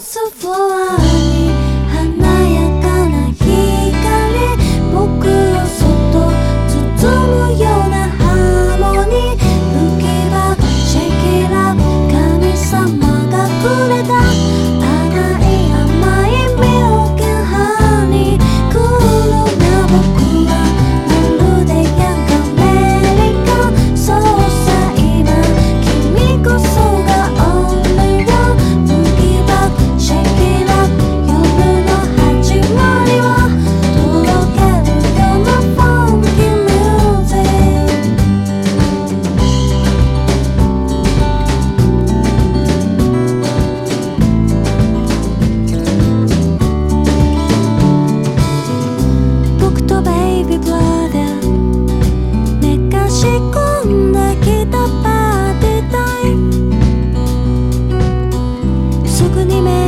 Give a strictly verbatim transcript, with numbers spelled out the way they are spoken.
スフロアに華やかな光、僕をそっと包むようなハーモニー。ルキーバックシェイキーラブ、神様がくれた甘い甘いミルクハニー。クールな僕はまるでヤングアメリカン。そうさ今君こそが only one。 ルキーバックシェイキーラブ、夜の始まりはとろけるようなファンキーミュージック。僕とベイビーブラザー寝かし込んできたパーティータイム。すぐに目